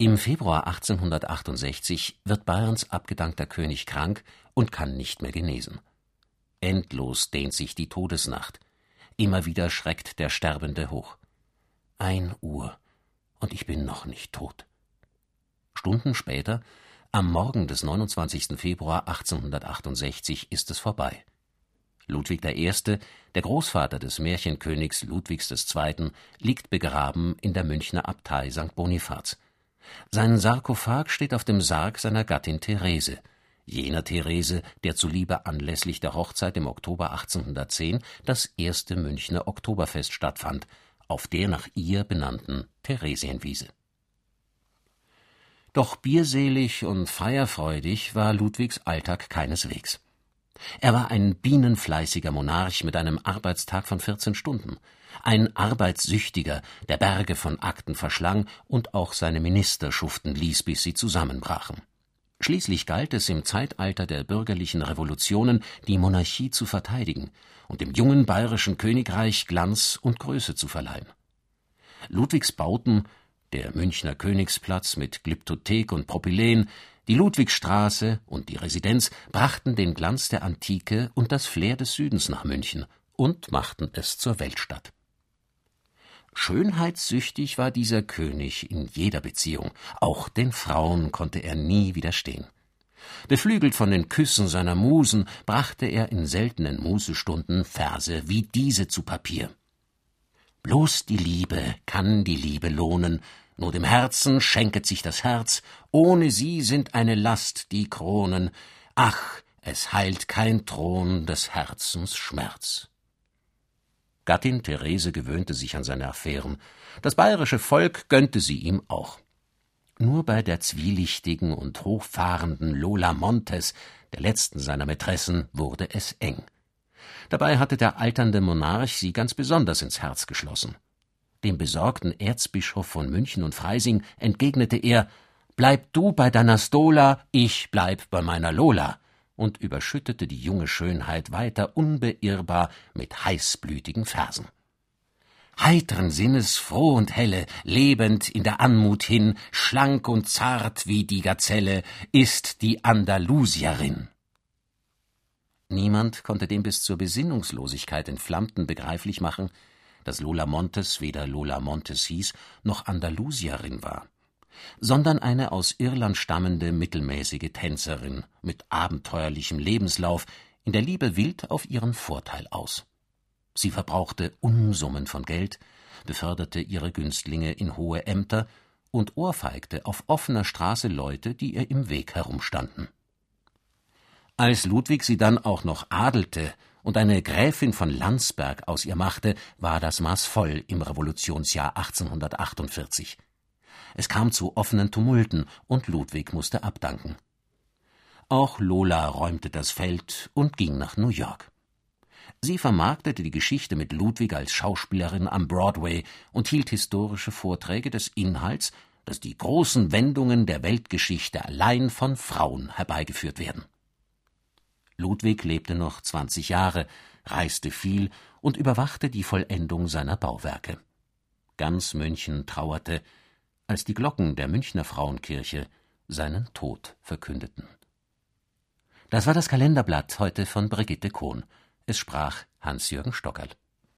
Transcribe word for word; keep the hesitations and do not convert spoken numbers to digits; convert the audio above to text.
Im Februar achtzehnhundertachtundsechzig wird Bayerns abgedankter König krank und kann nicht mehr genesen. Endlos dehnt sich die Todesnacht. Immer wieder schreckt der Sterbende hoch. Ein Uhr, und ich bin noch nicht tot. Stunden später, am Morgen des neunundzwanzigsten Februar achtzehnhundertachtundsechzig, ist es vorbei. Ludwig der Erste., der Großvater des Märchenkönigs Ludwigs des Zweiten., liegt begraben in der Münchner Abtei Sankt Bonifaz. Sein Sarkophag steht auf dem Sarg seiner Gattin Therese, jener Therese, der zuliebe anlässlich der Hochzeit im Oktober achtzehnhundertzehn das erste Münchner Oktoberfest stattfand, auf der nach ihr benannten Theresienwiese. Doch bierselig und feierfreudig war Ludwigs Alltag keineswegs. Er war ein bienenfleißiger Monarch mit einem Arbeitstag von vierzehn Stunden, ein Arbeitssüchtiger, der Berge von Akten verschlang und auch seine Minister schuften ließ, bis sie zusammenbrachen. Schließlich galt es im Zeitalter der bürgerlichen Revolutionen, die Monarchie zu verteidigen und dem jungen bayerischen Königreich Glanz und Größe zu verleihen. Ludwigs Bauten, der Münchner Königsplatz mit Glyptothek und Propyläen, die Ludwigstraße und die Residenz brachten den Glanz der Antike und das Flair des Südens nach München und machten es zur Weltstadt. Schönheitssüchtig war dieser König in jeder Beziehung, auch den Frauen konnte er nie widerstehen. Beflügelt von den Küssen seiner Musen brachte er in seltenen Mußestunden Verse wie diese zu Papier. Bloß die Liebe kann die Liebe lohnen, nur dem Herzen schenket sich das Herz, ohne sie sind eine Last die Kronen, ach, es heilt kein Thron des Herzens Schmerz. Gattin Therese gewöhnte sich an seine Affären, das bayerische Volk gönnte sie ihm auch. Nur bei der zwielichtigen und hochfahrenden Lola Montes, der letzten seiner Mätressen, wurde es eng. Dabei hatte der alternde Monarch sie ganz besonders ins Herz geschlossen. Dem besorgten Erzbischof von München und Freising entgegnete er: »Bleib du bei deiner Stola, ich bleib bei meiner Lola«, und überschüttete die junge Schönheit weiter unbeirrbar mit heißblütigen Versen. Heitren Sinnes, froh und helle, lebend in der Anmut hin, schlank und zart wie die Gazelle, ist die Andalusierin. Niemand konnte dem bis zur Besinnungslosigkeit Entflammten begreiflich machen, dass Lola Montes weder Lola Montes hieß, noch Andalusierin war, sondern eine aus Irland stammende mittelmäßige Tänzerin mit abenteuerlichem Lebenslauf, in der Liebe wild auf ihren Vorteil aus. Sie verbrauchte Unsummen von Geld, beförderte ihre Günstlinge in hohe Ämter und ohrfeigte auf offener Straße Leute, die ihr im Weg herumstanden. Als Ludwig sie dann auch noch adelte und eine Gräfin von Landsberg aus ihr machte, war das Maß voll im Revolutionsjahr achtzehnhundertachtundvierzig. Es kam zu offenen Tumulten und Ludwig musste abdanken. Auch Lola räumte das Feld und ging nach New York. Sie vermarktete die Geschichte mit Ludwig als Schauspielerin am Broadway und hielt historische Vorträge des Inhalts, dass die großen Wendungen der Weltgeschichte allein von Frauen herbeigeführt werden. Ludwig lebte noch zwanzig Jahre, reiste viel und überwachte die Vollendung seiner Bauwerke. Ganz München trauerte, als die Glocken der Münchner Frauenkirche seinen Tod verkündeten. Das war das Kalenderblatt heute von Brigitte Kohn. Es sprach Hans-Jürgen Stockerl.